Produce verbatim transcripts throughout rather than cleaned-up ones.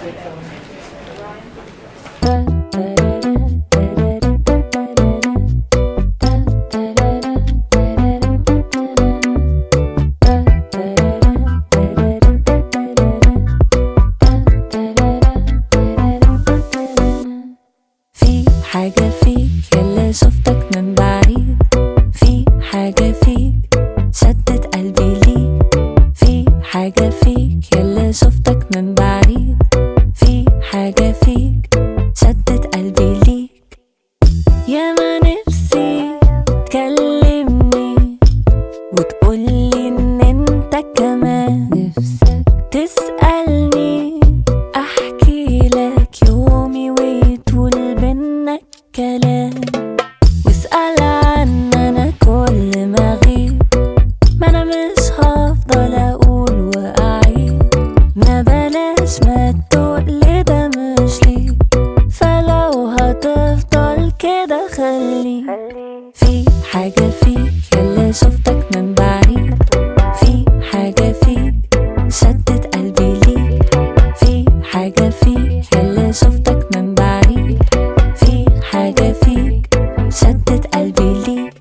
حاجة فيك يلا شفتك من بعيد، في حاجة فيك شدت قلبي ليك، في حاجة فيك يلا شفتك من بعيد، في حاجة فيك شدت قلبي ليك. يا ما نفسي تكلمني وتقولي ان انت كمان نفسك تسألني، احكي لك يومي ويطول بينا كلام، واسأل عن انا كل ما اغيب، ما انا مش هفضل اقول واعيد، ما بلاش ما تقولي ده مش ليك، فلو هتفضل كده خليك. في حاجة فيك يلا شفتك من بعيد، في حاجة فيك شدت قلبي ليك، في حاجة فيك يلا شفتك من بعيد، في حاجة فيك شدت قلبي ليك.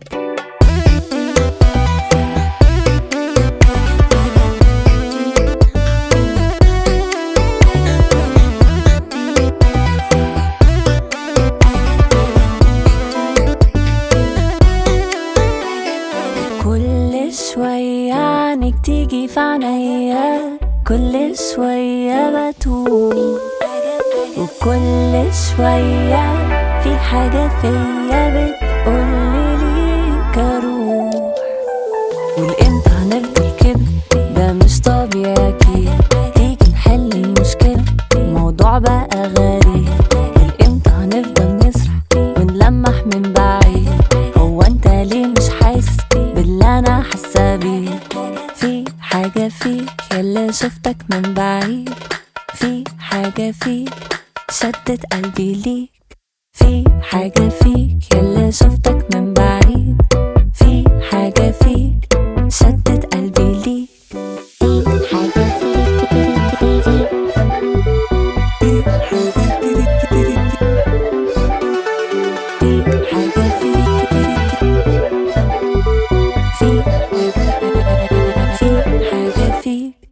كل شوية عنك تيجي في عينيا، كل شوية بتوه، وكل شوية في حاجة فيا بتقولي ليك اروح، والامتى هنفضل كده ده مش طبيعي اكيد، تيجي نحل المشكلة الموضوع بقى غريب، والامتى هنفضل نسرح ونلمح من بعيد، هو انت ليه مش حاسس باللي انا حاسة بيه؟ في حاجة فيك يلا شفتك من بعيد، في حاجة فيك شدت قلبي ليك، في حاجة فيك يلا